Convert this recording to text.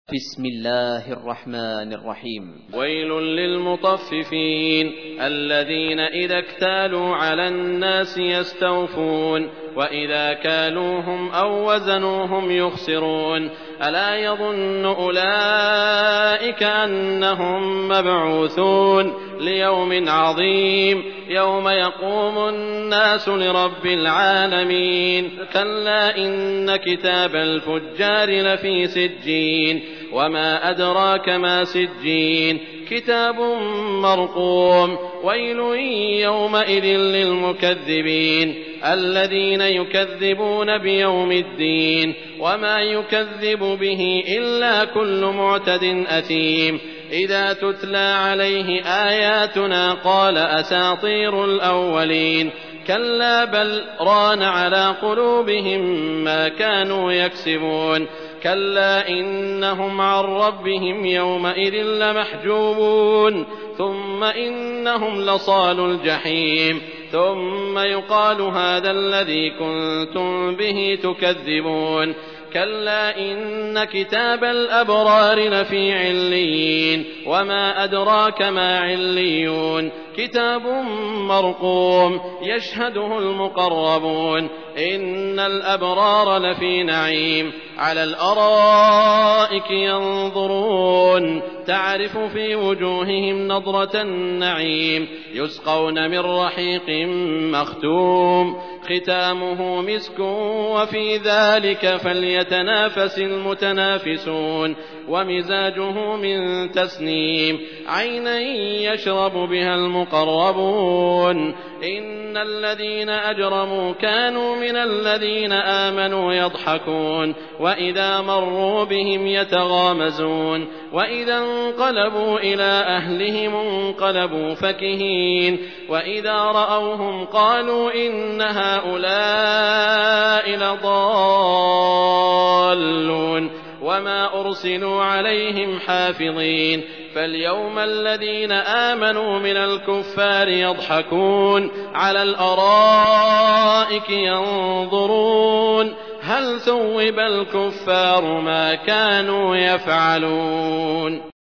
بسم الله الرحمن الرحيم. ويل للمطففين الذين إذا اكتالوا على الناس يستوفون وإذا كالوهم أو وزنوهم يخسرون ألا يظن أولئك أنهم مبعوثون ليوم عظيم يوم يقوم الناس لرب العالمين كلا إن كتاب الفجار لفي سجين وما أدراك ما سجين كتاب مرقوم ويل يومئذ للمكذبين الذين يكذبون بيوم الدين وما يكذب به إلا كل معتد أثيم إذا تتلى عليه آياتنا قال أساطير الأولين كلا بل ران على قلوبهم ما كانوا يكسبون كلا إنهم عن ربهم يومئذ لمحجوبون ثم إنهم لصالوا الجحيم ثم يقال هذا الذي كنتم به تكذبون كلا إن كتاب الأبرار لفي عليين وما أدراك ما عليون كتاب مرقوم يشهده المقربون إن الأبرار لفي نعيم على الأرائك ينظرون تعرف في وجوههم نضرة النعيم يسقون من رحيق مختوم ختامه مسك وفي ذلك فليتنافس المتنافسون ومزاجه من تسنيم عينا يشرب بها المقربون إن الذين أجرموا كانوا من الذين آمنوا يضحكون وإذا مروا بهم يتغامزون وإذا انقلبوا إلى أهلهم انقلبوا فكهين وإذا رأوهم قالوا إن هؤلاء لضالون وما أرسلوا عليهم حافظين فاليوم الذين آمنوا من الكفار يضحكون على الأرائك ينظرون هل ثوب الكفار ما كانوا يفعلون.